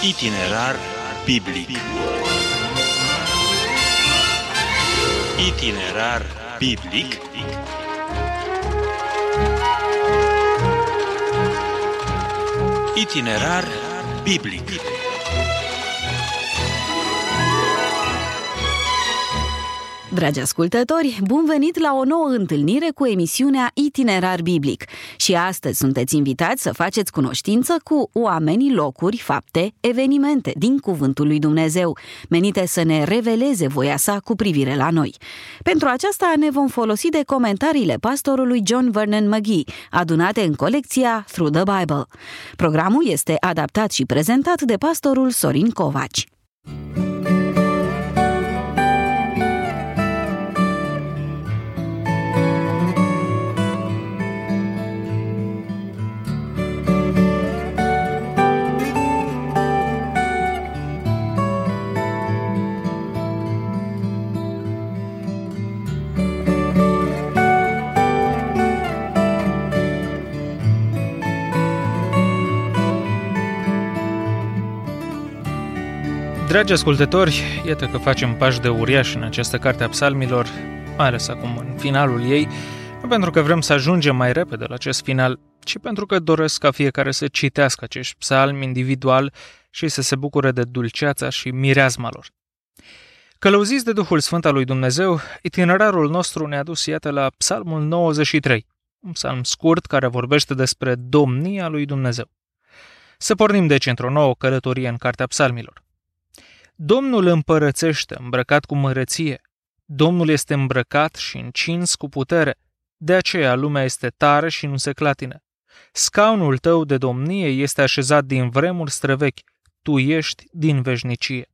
Itinerar biblic. Itinerar biblic. Itinerar biblic. Dragi ascultători, bun venit la o nouă întâlnire cu emisiunea Itinerar Biblic. Și astăzi sunteți invitați să faceți cunoștință cu oamenii, locuri, fapte, evenimente din Cuvântul lui Dumnezeu, menite să ne reveleze voia sa cu privire la noi. Pentru aceasta ne vom folosi de comentariile pastorului John Vernon McGee, adunate în colecția Through the Bible. Programul este adaptat și prezentat de pastorul Sorin Covaci. Dragi ascultători, iată că facem pași de uriaș în această carte a psalmilor, mai ales acum în finalul ei, nu pentru că vrem să ajungem mai repede la acest final, ci pentru că doresc ca fiecare să citească acești psalmi individual și să se bucure de dulceața și mireazma lor. Călăuziți de Duhul Sfânt al lui Dumnezeu, itinerarul nostru ne-a dus, iată, la psalmul 93, un psalm scurt care vorbește despre domnia lui Dumnezeu. Să pornim deci într-o nouă călătorie în cartea psalmilor. Domnul împărățește, îmbrăcat cu măreție. Domnul este îmbrăcat și încins cu putere. De aceea lumea este tare și nu se clatină. Scaunul tău de domnie este așezat din vremuri străvechi. Tu ești din veșnicie.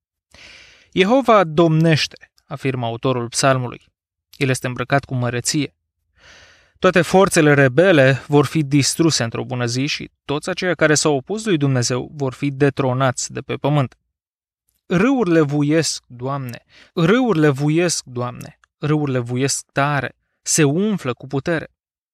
Jehova domnește, afirmă autorul psalmului. El este îmbrăcat cu măreție. Toate forțele rebele vor fi distruse într-o bună zi și toți aceia care s-au opus lui Dumnezeu vor fi detronați de pe pământ. Râurile vuiesc, Doamne, râurile vuiesc, Doamne, râurile vuiesc tare, se umflă cu putere.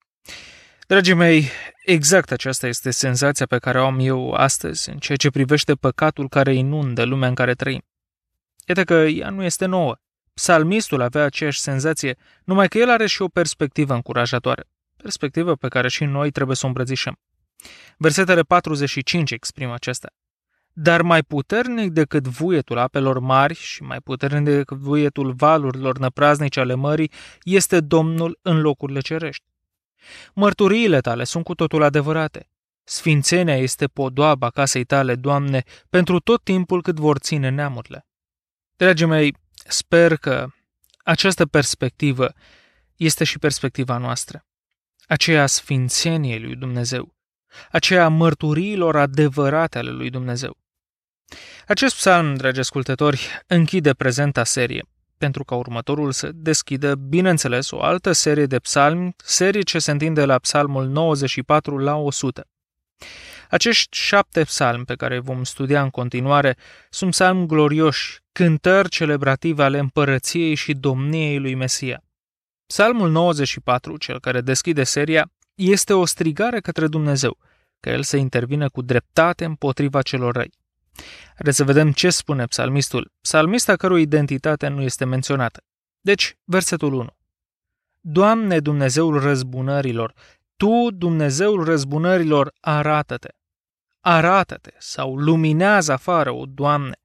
Dragii mei, exact aceasta este senzația pe care o am eu astăzi în ceea ce privește păcatul care inundă lumea în care trăim. Iată că ea nu este nouă. Psalmistul avea aceeași senzație, numai că el are și o perspectivă încurajatoare, perspectivă pe care și noi trebuie să o îmbrățișăm. Versetele 45 exprimă aceasta. Dar mai puternic decât vuietul apelor mari și mai puternic decât vuietul valurilor năpraznice ale mării este Domnul în locurile cerești. Mărturiile tale sunt cu totul adevărate. Sfințenia este podoaba casei tale, Doamne, pentru tot timpul cât vor ține neamurile. Dragii mei, sper că această perspectivă este și perspectiva noastră. Aceea sfințeniei lui Dumnezeu. Aceea mărturiilor adevărate ale lui Dumnezeu. Acest psalm, dragi ascultători, închide prezenta serie, pentru ca următorul să deschidă, bineînțeles, o altă serie de psalmi, serie ce se întinde la psalmul 94 la 100. Acești 7 psalmi pe care vom studia în continuare sunt psalmi glorioși, cântări celebrative ale împărăției și domniei lui Mesia. Psalmul 94, cel care deschide seria, este o strigare către Dumnezeu, ca El să intervină cu dreptate împotriva celor răi. Haideți să vedem ce spune psalmistul, psalmista cărui identitate nu este menționată. Deci, versetul 1. Doamne, Dumnezeul răzbunărilor, Tu, Dumnezeul răzbunărilor, arată-te. Arată-te sau luminează afară, o Doamne.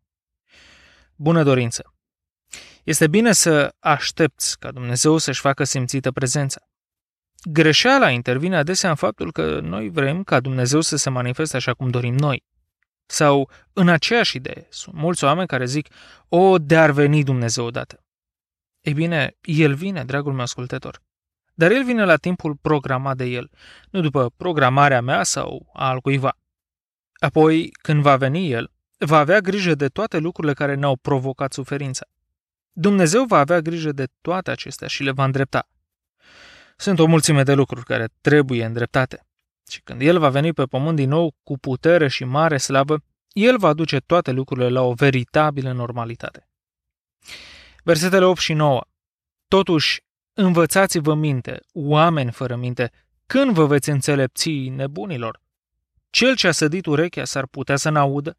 Bună dorință! Este bine să aștepți ca Dumnezeu să-și facă simțită prezența. Greșeala intervine adesea în faptul că noi vrem ca Dumnezeu să se manifeste așa cum dorim noi. Sau în aceeași idee, sunt mulți oameni care zic, de-ar veni Dumnezeu odată. Ei bine, El vine, dragul meu ascultător. Dar El vine la timpul programat de El, nu după programarea mea sau a altcuiva. Apoi, când va veni El, va avea grijă de toate lucrurile care ne-au provocat suferința. Dumnezeu va avea grijă de toate acestea și le va îndrepta. Sunt o mulțime de lucruri care trebuie îndreptate. Și când El va veni pe pământ din nou cu putere și mare slavă, El va aduce toate lucrurile la o veritabilă normalitate. Versetele 8 și 9. Totuși, învățați-vă minte, oameni fără minte, când vă veți înțelepți nebunilor? Cel ce a sădit urechea s-ar putea să n-audă?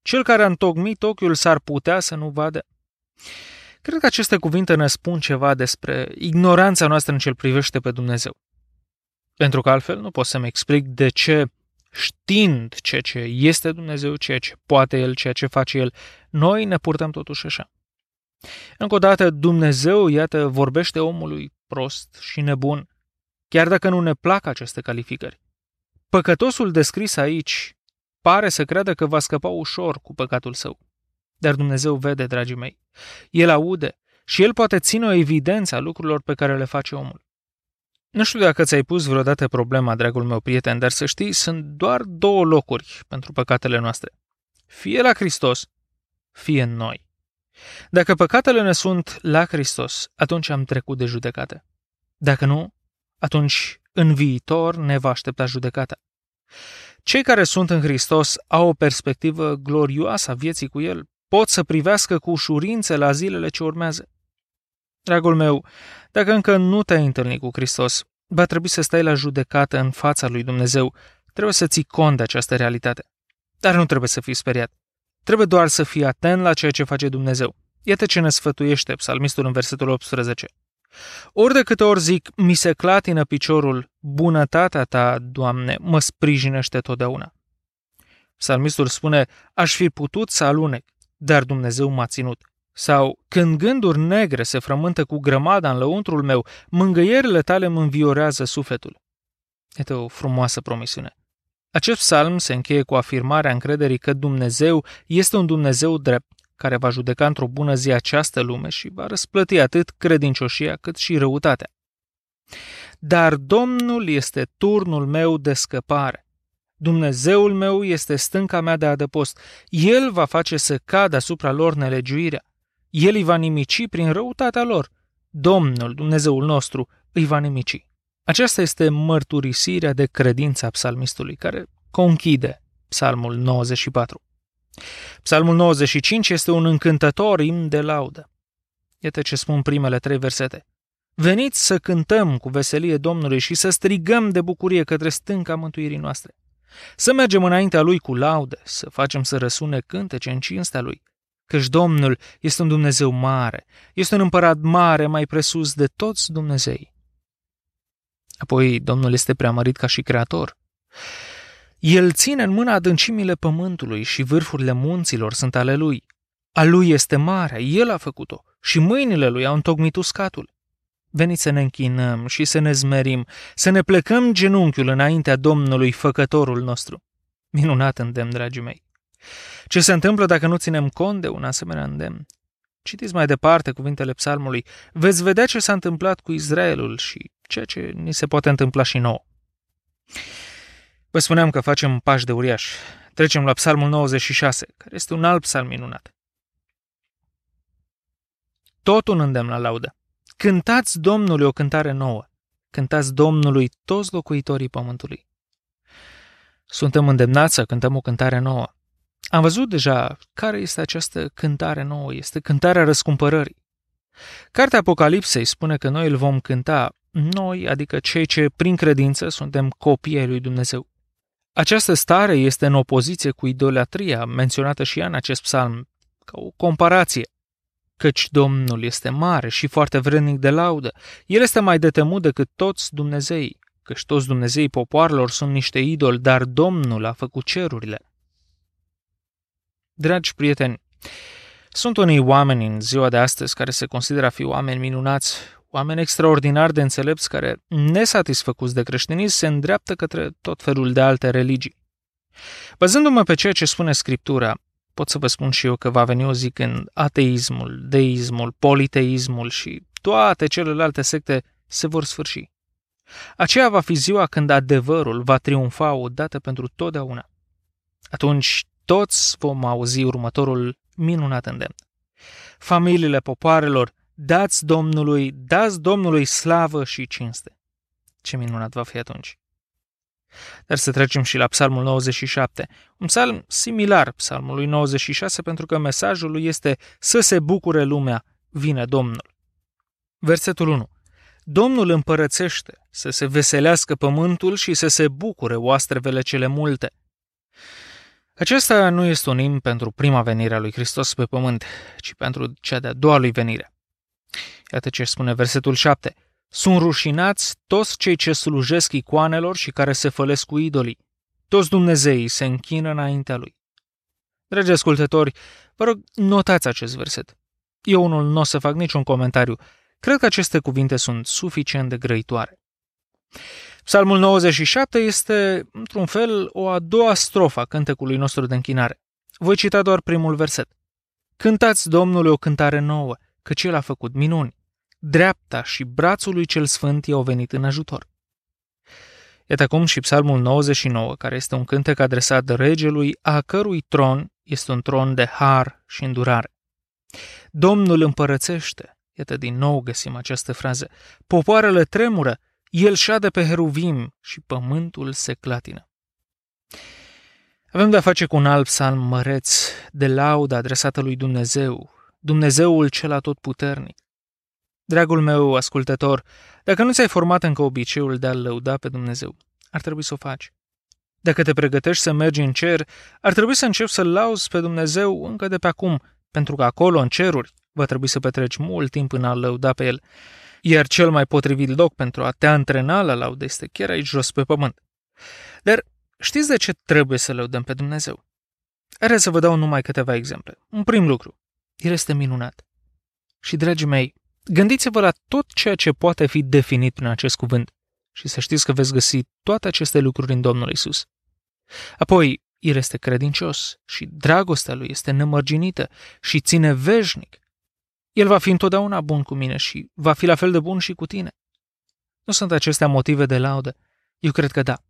Cel care a întocmit ochiul s-ar putea să nu vadă. Cred că aceste cuvinte ne spun ceva despre ignoranța noastră în ce îl privește pe Dumnezeu. Pentru că altfel nu pot să-mi explic de ce, știind ceea ce este Dumnezeu, ceea ce poate El, ceea ce face El, noi ne purtăm totuși așa. Încă o dată, Dumnezeu, iată, vorbește omului prost și nebun, chiar dacă nu ne plac aceste calificări. Păcătosul descris aici pare să creadă că va scăpa ușor cu păcatul său. Dar Dumnezeu vede, dragii mei. El aude și El poate ține o evidență a lucrurilor pe care le face omul. Nu știu dacă ți-ai pus vreodată problema, dragul meu prieten, dar să știi, sunt doar două locuri pentru păcatele noastre. Fie la Hristos, fie în noi. Dacă păcatele ne sunt la Hristos, atunci am trecut de judecată. Dacă nu, atunci în viitor ne va aștepta judecata. Cei care sunt în Hristos au o perspectivă glorioasă a vieții cu El, pot să privească cu ușurință la zilele ce urmează. Dragul meu, dacă încă nu te-ai întâlnit cu Hristos, va trebui să stai la judecată în fața lui Dumnezeu. Trebuie să ții cont de această realitate. Dar nu trebuie să fii speriat. Trebuie doar să fii atent la ceea ce face Dumnezeu. Iată ce ne sfătuiește psalmistul în versetul 18. Ori de câte ori zic, mi se clatină piciorul, bunătatea ta, Doamne, mă sprijinește totdeauna. Psalmistul spune, aș fi putut să alunec, dar Dumnezeu m-a ținut. Sau, când gânduri negre se frământă cu grămada în lăuntrul meu, mângâierile tale mă înviorează sufletul. Este o frumoasă promisiune. Acest psalm se încheie cu afirmarea încrederii că Dumnezeu este un Dumnezeu drept, care va judeca într-o bună zi această lume și va răsplăti atât credincioșia cât și răutatea. Dar Domnul este turnul meu de scăpare. Dumnezeul meu este stânca mea de adăpost. El va face să cadă asupra lor nelegiuirea. El îi va nimici prin răutatea lor. Domnul, Dumnezeul nostru, îi va nimici. Aceasta este mărturisirea de credință a psalmistului, care conchide psalmul 94. Psalmul 95 este un încântător imn de laudă. Iată ce spun primele 3 versete. Veniți să cântăm cu veselie Domnului și să strigăm de bucurie către stânca mântuirii noastre. Să mergem înaintea Lui cu laude, să facem să răsune cântece în cinstea Lui, căci Domnul este un Dumnezeu mare, este un împărat mare mai presus de toți Dumnezeii. Apoi Domnul este preamărit ca și creator. El ține în mână adâncimile pământului și vârfurile munților sunt ale Lui. A Lui este marea, El a făcut-o și mâinile Lui au întocmit uscatul. Veniți să ne închinăm și să ne zmerim, să ne plecăm genunchiul înaintea Domnului, Făcătorul nostru. Minunat îndemn, dragii mei! Ce se întâmplă dacă nu ținem cont de un asemenea îndemn? Citiți mai departe cuvintele psalmului, veți vedea ce s-a întâmplat cu Israelul și ceea ce ni se poate întâmpla și nouă. Vă spuneam că facem pași de uriaș. Trecem la psalmul 96, care este un alt psalm minunat. Tot un îndemn la laudă. Cântați Domnului o cântare nouă. Cântați Domnului toți locuitorii pământului. Suntem îndemnați să cântăm o cântare nouă. Am văzut deja care este această cântare nouă. Este cântarea răscumpărării. Cartea Apocalipsei spune că noi îl vom cânta, noi, adică cei ce prin credință suntem copii ai lui Dumnezeu. Această stare este în opoziție cu idolatria menționată și ea în acest psalm, ca o comparație. Căci Domnul este mare și foarte vrednic de laudă. El este mai de temut decât toți Dumnezeii, căci toți Dumnezeii popoarelor sunt niște idoli, dar Domnul a făcut cerurile. Dragi prieteni, sunt unii oameni în ziua de astăzi care se consideră a fi oameni minunați, oameni extraordinar de înțelepți care, nesatisfăcuți de creștinism, se îndreaptă către tot felul de alte religii. Bazându-mă pe ceea ce spune Scriptura, pot să vă spun și eu că va veni o zi când ateismul, deismul, politeismul și toate celelalte secte se vor sfârși. Aceea va fi ziua când adevărul va triumfa odată pentru totdeauna. Atunci toți vom auzi următorul minunat îndemn. Familiile popoarelor, dați Domnului slavă și cinste. Ce minunat va fi atunci! Dar să trecem și la psalmul 97, un psalm similar psalmului 96 pentru că mesajul lui este să se bucure lumea, vine Domnul. Versetul 1. Domnul împărățește, să se veselească pământul și să se bucure oastrevele cele multe. Acesta nu este un imn pentru prima venire a lui Hristos pe pământ, ci pentru cea de-a doua lui venire. Iată ce spune versetul 7. Sunt rușinați toți cei ce slujesc icoanelor și care se fălesc cu idolii. Toți dumnezeii se închină înaintea lui. Dragi ascultători, vă rog, notați acest verset. Eu unul nu o să fac niciun comentariu. Cred că aceste cuvinte sunt suficient de grăitoare. Psalmul 97 este, într-un fel, o a doua strofă a cântecului nostru de închinare. Voi cita doar primul verset. Cântați Domnului o cântare nouă, căci El a făcut minuni. Dreapta și brațul lui cel sfânt i-au venit în ajutor. Iată acum și Psalmul 99, care este un cântec adresat regelui, a cărui tron este un tron de har și îndurare. Domnul împărățește, iată din nou găsim această frază, popoarele tremură, El șade pe heruvim și pământul se clatină. Avem de-a face cu un alt psalm măreț de laudă adresată lui Dumnezeu, Dumnezeul cel atotputernic. Dragul meu ascultător, dacă nu ți-ai format încă obiceiul de a-L lăuda pe Dumnezeu, ar trebui să o faci. Dacă te pregătești să mergi în cer, ar trebui să începi să-L lauzi pe Dumnezeu încă de pe acum, pentru că acolo, în ceruri, va trebui să petreci mult timp în a-L lăuda pe El. Iar cel mai potrivit loc pentru a te antrena la laudă este chiar aici jos pe pământ. Dar știți de ce trebuie să lăudăm pe Dumnezeu? Are să vă dau numai câteva exemple. Un prim lucru, El este minunat. Și, dragii mei, gândiți-vă la tot ceea ce poate fi definit prin acest cuvânt și să știți că veți găsi toate aceste lucruri în Domnul Iisus. Apoi, El este credincios și dragostea Lui este nemărginită și ține veșnic. El va fi întotdeauna bun cu mine și va fi la fel de bun și cu tine. Nu sunt acestea motive de laudă? Eu cred că da.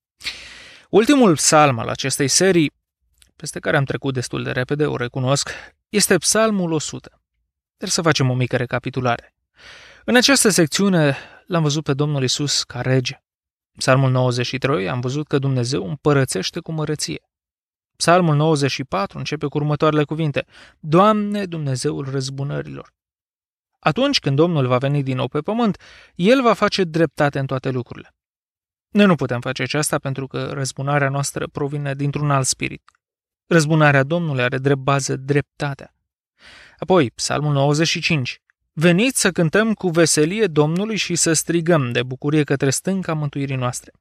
Ultimul psalm al acestei serii, peste care am trecut destul de repede, o recunosc, este Psalmul 100. Dar să facem o mică recapitulare. În această secțiune l-am văzut pe Domnul Iisus ca rege. Psalmul 93 am văzut că Dumnezeu împărățește cu măreție. Psalmul 94 începe cu următoarele cuvinte. Doamne, Dumnezeul răzbunărilor. Atunci când Domnul va veni din nou pe pământ, El va face dreptate în toate lucrurile. Noi nu putem face aceasta pentru că răzbunarea noastră provine dintr-un alt spirit. Răzbunarea Domnului are drept bază dreptatea. Apoi, Psalmul 95. Veniți să cântăm cu veselie Domnului și să strigăm de bucurie către stânca mântuirii noastre.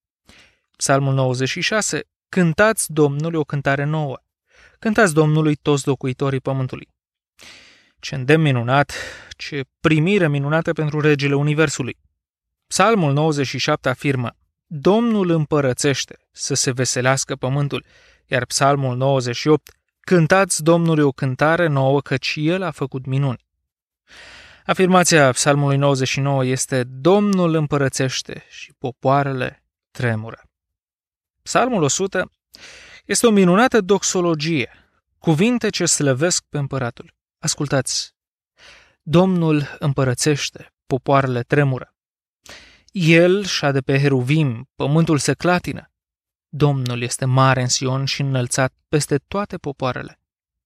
Psalmul 96. Cântați Domnului o cântare nouă. Cântați Domnului toți locuitorii pământului. Ce îndemn minunat, ce primire minunată pentru regele universului. Psalmul 97 afirmă, Domnul împărățește să se veselească pământul, iar Psalmul 98, cântați Domnului o cântare nouă, căci El a făcut minuni. Afirmația Psalmului 99 este, Domnul împărățește și popoarele tremură. Psalmul 100 este o minunată doxologie, cuvinte ce slăvesc pe împăratul. Ascultați, Domnul împărățește, popoarele tremură. El șade pe heruvim, pământul se clatină. Domnul este mare în Sion și înălțat peste toate popoarele.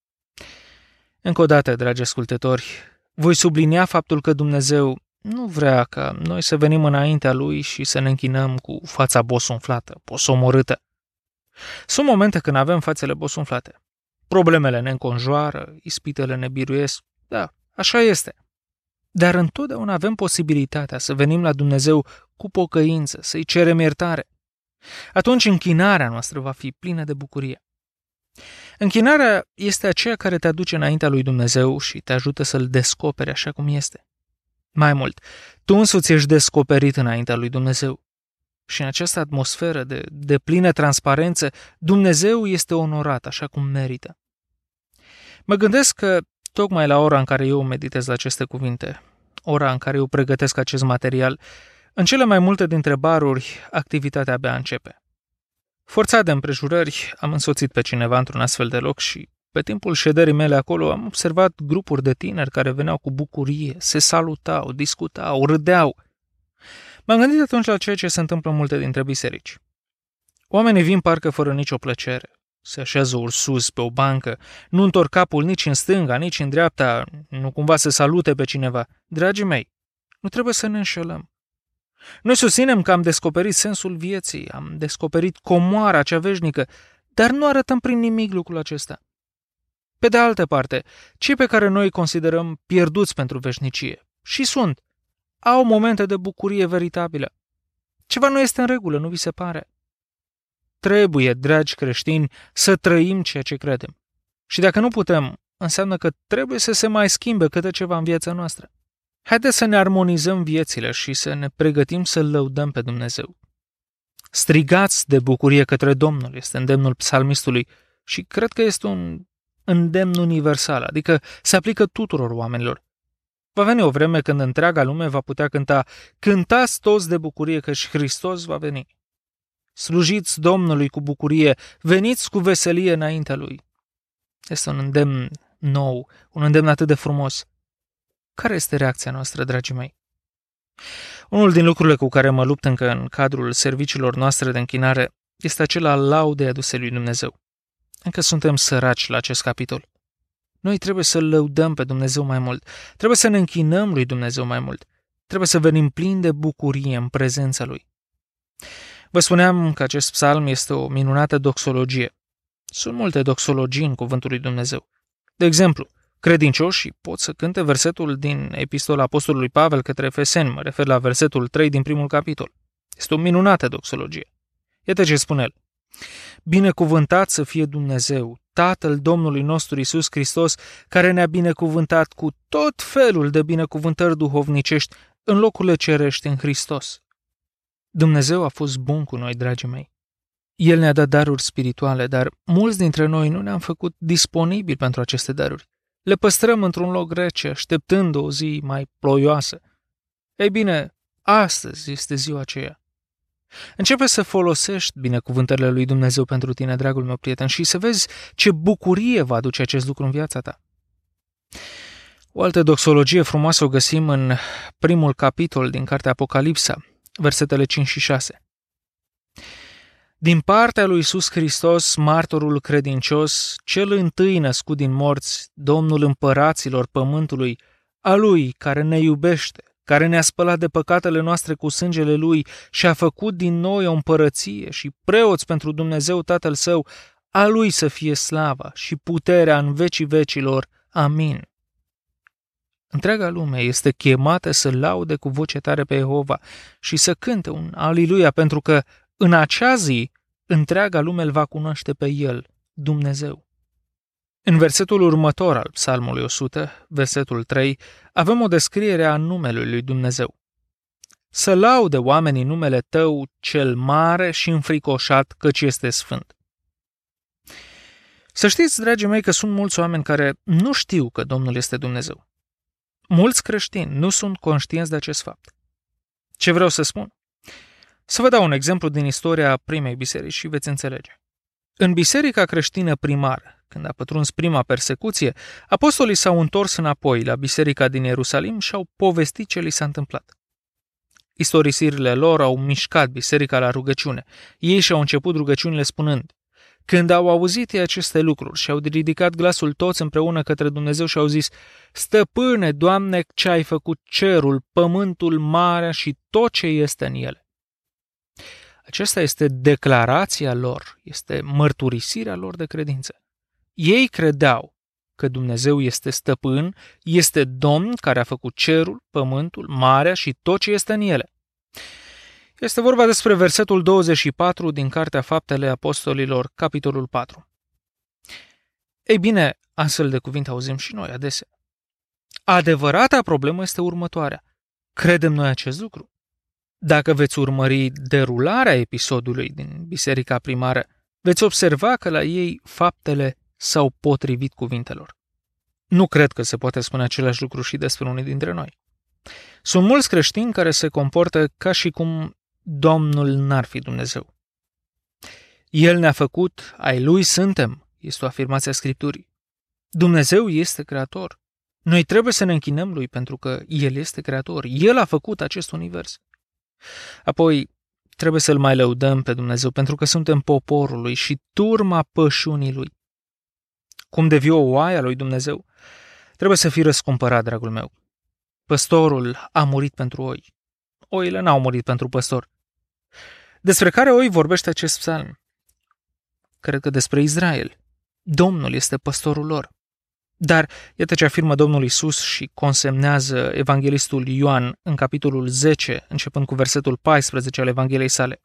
Încă o dată, dragi ascultători, voi sublinia faptul că Dumnezeu nu vrea ca noi să venim înaintea Lui și să ne închinăm cu fața bosunflată, posomorâtă. Sunt momente când avem fațele bosunflate. Problemele ne înconjoară, ispitele ne biruiesc. Da, așa este. Dar întotdeauna avem posibilitatea să venim la Dumnezeu cu pocăință, să-i cerem iertare. Atunci închinarea noastră va fi plină de bucurie. Închinarea este aceea care te aduce înaintea lui Dumnezeu și te ajută să-L descoperi așa cum este. Mai mult, tu însuți ești descoperit înaintea lui Dumnezeu. Și în această atmosferă de plină transparență, Dumnezeu este onorat așa cum merită. Mă gândesc că tocmai la ora în care eu meditez aceste cuvinte, ora în care eu pregătesc acest material, în cele mai multe dintre baruri, activitatea abia începe. Forțat de împrejurări, am însoțit pe cineva într-un astfel de loc și, pe timpul șederii mele acolo, am observat grupuri de tineri care veneau cu bucurie, se salutau, discutau, râdeau. M-am gândit atunci la ceea ce se întâmplă în multe dintre biserici. Oamenii vin parcă fără nicio plăcere. Se așează ursus pe o bancă, nu întorc capul nici în stânga, nici în dreapta, nu cumva să salute pe cineva. Dragii mei, nu trebuie să ne înșelăm. Noi susținem că am descoperit sensul vieții, am descoperit comoara cea veșnică, dar nu arătăm prin nimic lucrul acesta. Pe de altă parte, cei pe care noi îi considerăm pierduți pentru veșnicie, și sunt, au momente de bucurie veritabilă. Ceva nu este în regulă, nu vi se pare? Trebuie, dragi creștini, să trăim ceea ce credem. Și dacă nu putem, înseamnă că trebuie să se mai schimbe câte ceva în viața noastră. Haideți să ne armonizăm viețile și să ne pregătim să-L lăudăm pe Dumnezeu. Strigați de bucurie către Domnul, este îndemnul psalmistului și cred că este un îndemn universal, adică se aplică tuturor oamenilor. Va veni o vreme când întreaga lume va putea cânta: cântați toți de bucurie căci Hristos va veni. Slujiți Domnului cu bucurie, veniți cu veselie înaintea Lui. Este un îndemn nou, un îndemn atât de frumos. Care este reacția noastră, dragii mei? Unul din lucrurile cu care mă lupt încă în cadrul serviciilor noastre de închinare este acela al laudei aduse lui Dumnezeu. Încă suntem săraci la acest capitol. Noi trebuie să-L lăudăm pe Dumnezeu mai mult, trebuie să ne închinăm lui Dumnezeu mai mult, trebuie să venim plini de bucurie în prezența Lui. Vă spuneam că acest psalm este o minunată doxologie. Sunt multe doxologii în cuvântul lui Dumnezeu. De exemplu, credincioșii pot să cânte versetul din Epistola Apostolului Pavel către Efeseni, mă refer la versetul 3 din primul capitol. Este o minunată doxologie. Iată ce spune el: binecuvântat să fie Dumnezeu, Tatăl Domnului nostru Iisus Hristos, care ne-a binecuvântat cu tot felul de binecuvântări duhovnicești în locurile cerești în Hristos. Dumnezeu a fost bun cu noi, dragii mei. El ne-a dat daruri spirituale, dar mulți dintre noi nu ne-am făcut disponibili pentru aceste daruri. Le păstrăm într-un loc rece, așteptând o zi mai ploioasă. Ei bine, astăzi este ziua aceea. Începe să folosești binecuvântările lui Dumnezeu pentru tine, dragul meu prieten, și să vezi ce bucurie va aduce acest lucru în viața ta. O altă doxologie frumoasă o găsim în primul capitol din cartea Apocalipsa, versetele 5 și 6. Din partea lui Iisus Hristos, martorul credincios, cel întâi născut din morți, Domnul împăraților pământului, a Lui care ne iubește, care ne-a spălat de păcatele noastre cu sângele Lui și a făcut din noi o împărăție și preoți pentru Dumnezeu Tatăl Său, a Lui să fie slava și puterea în vecii vecilor. Amin. Întreaga lume este chemată să laude cu voce tare pe Jehova și să cânte un Aliluia, pentru că în acea zi întreaga lume îl va cunoaște pe El, Dumnezeu. În versetul următor al Psalmului 100, versetul 3, avem o descriere a numelui lui Dumnezeu. Să laude oamenii numele Tău cel mare și înfricoșat, căci este sfânt. Să știți, dragii mei, că sunt mulți oameni care nu știu că Domnul este Dumnezeu. Mulți creștini nu sunt conștienți de acest fapt. Ce vreau să spun? Să vă dau un exemplu din istoria primei biserici și veți înțelege. În biserica creștină primară, când a pătruns prima persecuție, apostolii s-au întors înapoi la biserica din Ierusalim și au povestit ce li s-a întâmplat. Istorisirile lor au mișcat biserica la rugăciune. Ei și-au început rugăciunile spunând: când au auzit ei aceste lucruri și au ridicat glasul toți împreună către Dumnezeu și au zis: Stăpâne, Doamne, ce ai făcut cerul, pământul, marea și tot ce este în ele. Aceasta este declarația lor, este mărturisirea lor de credință. Ei credeau că Dumnezeu este stăpân, este Domn care a făcut cerul, pământul, marea și tot ce este în ele. Este vorba despre versetul 24 din Cartea Faptele Apostolilor, capitolul 4. Ei bine, astfel de cuvinte auzim și noi adesea. Adevărata problemă este următoarea. Credem noi acest lucru? Dacă veți urmări derularea episodului din biserica primară, veți observa că la ei faptele s-au potrivit cuvintelor. Nu cred că se poate spune același lucru și despre unii dintre noi. Sunt mulți creștini care se comportă ca și cum Domnul n-ar fi Dumnezeu. El ne-a făcut, ai Lui suntem, este o afirmație a Scripturii. Dumnezeu este creator. Noi trebuie să ne închinăm Lui pentru că El este creator. El a făcut acest univers. Apoi, trebuie să-L mai lăudăm pe Dumnezeu pentru că suntem poporul Lui și turma pășunii Lui. Cum devii o oaie a lui Dumnezeu? Trebuie să fii răscumpărat, dragul meu. Păstorul a murit pentru oi. Oile n-au murit pentru păstor. Despre care oi vorbește acest psalm? cred că despre Israel. Domnul este păstorul lor. Dar iată ce afirmă Domnul Iisus și consemnează evanghelistul Ioan în capitolul 10, începând cu versetul 14 al Evangheliei sale.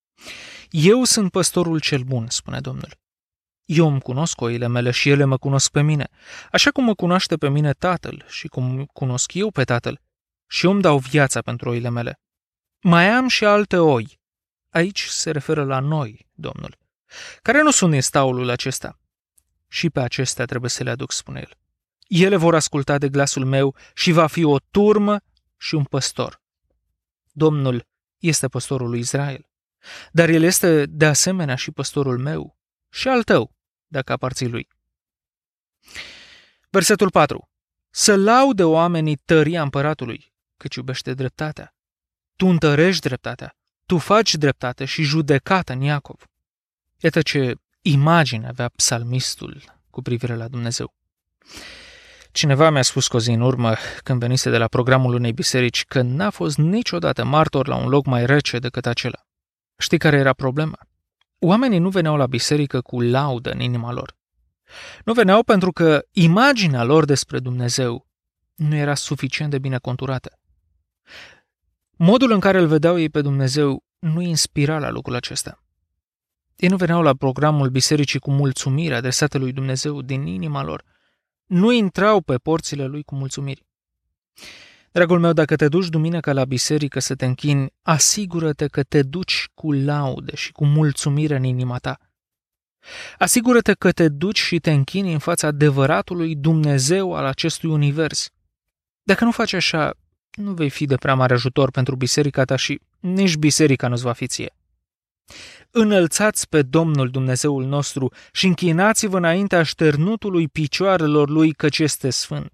Eu sunt păstorul cel bun, spune Domnul. Eu îmi cunosc oile mele și ele mă cunosc pe mine, așa cum mă cunoaște pe mine Tatăl și cum cunosc eu pe Tatăl, și eu îmi dau viața pentru oile mele. Mai am și alte oi. Aici se referă la noi, Domnul, care nu sunt din staulul acesta. Și pe acestea trebuie să le aduc, spune el. Ele vor asculta de glasul meu și va fi o turmă și un păstor. Domnul este păstorul lui Israel, dar el este de asemenea și păstorul meu și al tău, dacă aparții lui. Versetul 4. Să laude oamenii tăria împăratului, căci iubește dreptatea. Tu întărești dreptatea, tu faci dreptate și judecată în Iacov. Iată ce imagine avea psalmistul cu privire la Dumnezeu. Cineva mi-a spus cu o zi în urmă, când venise de la programul unei biserici, că n-a fost niciodată martor la un loc mai rece decât acela. Știi care era problema? Oamenii nu veneau la biserică cu laudă în inima lor. Nu veneau pentru că imaginea lor despre Dumnezeu nu era suficient de bine conturată. Modul în care îl vedeau ei pe Dumnezeu nu inspira la lucrul acesta. Ei nu veneau la programul bisericii cu mulțumire adresată lui Dumnezeu din inima lor. Nu intrau pe porțile lui cu mulțumiri. Dragul meu, dacă te duci duminică la biserică să te închini, asigură-te că te duci cu laude și cu mulțumire în inima ta. Asigură-te că te duci și te închini în fața adevăratului Dumnezeu al acestui univers. Dacă nu faci așa, nu vei fi de prea mare ajutor pentru biserica ta și nici biserica nu-ți va fi ție. Înălțați pe Domnul Dumnezeul nostru și închinați-vă înaintea așternutului picioarelor lui, căci este sfânt.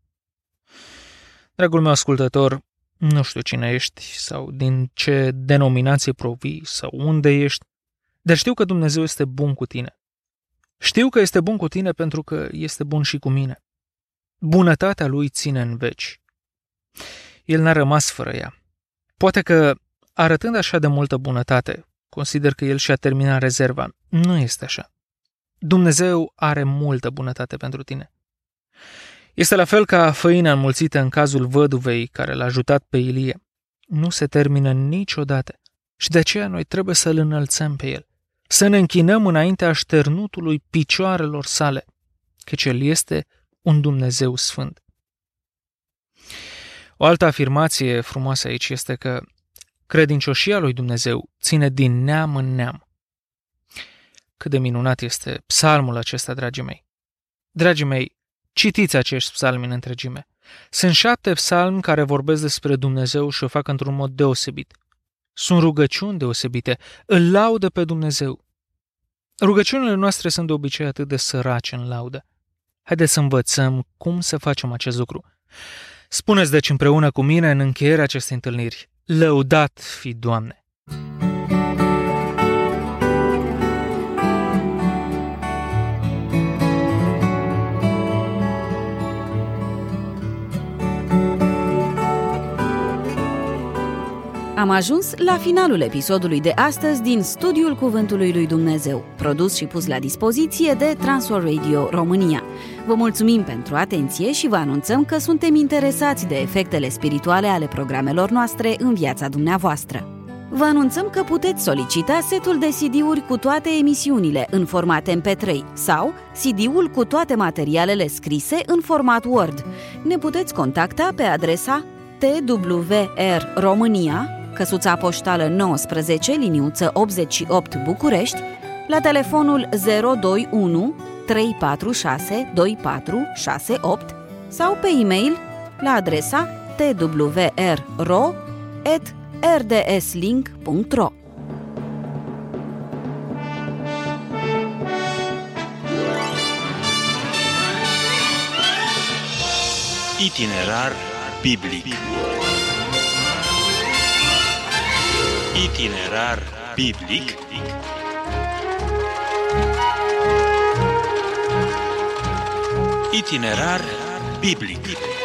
Dragul meu ascultător, nu știu cine ești sau din ce denominație provii sau unde ești, dar știu că Dumnezeu este bun cu tine. Știu că este bun cu tine pentru că este bun și cu mine. Bunătatea lui ține în veci. El n-a rămas fără ea. Poate că, arătând așa de multă bunătate, consider că el și-a terminat rezerva. Nu este așa. Dumnezeu are multă bunătate pentru tine. Este la fel ca făina înmulțită în cazul văduvei care l-a ajutat pe Ilie. Nu se termină niciodată și de aceea noi trebuie să-l înălțăm pe el, să ne închinăm înaintea așternutului picioarelor sale, căci el este un Dumnezeu sfânt. O altă afirmație frumoasă aici este că credincioșia lui Dumnezeu ține din neam în neam. Cât de minunat este psalmul acesta, dragii mei. Dragii mei, citiți acești psalmi în întregime. Sunt 7 psalmi care vorbesc despre Dumnezeu și o fac într-un mod deosebit. Sunt rugăciuni deosebite, îl laudă pe Dumnezeu. Rugăciunile noastre sunt de obicei atât de sărace în laudă. Haideți să învățăm cum să facem acest lucru. Spuneți deci împreună cu mine în încheierea acestei întâlniri: lăudat fi, Doamne! Am ajuns la finalul episodului de astăzi din Studiul Cuvântului lui Dumnezeu, produs și pus la dispoziție de Transworld Radio România. Vă mulțumim pentru atenție și vă anunțăm că suntem interesați de efectele spirituale ale programelor noastre în viața dumneavoastră. Vă anunțăm că puteți solicita setul de CD-uri cu toate emisiunile în format MP3 sau CD-ul cu toate materialele scrise în format Word. Ne puteți contacta pe adresa TWR România, căsuța poștală 19, liniuță 88 București, la telefonul 021 346 2468 sau pe e-mail la adresa twrro@rdslink.ro. Itinerar biblic. Itinerar biblic. Itinerar biblic.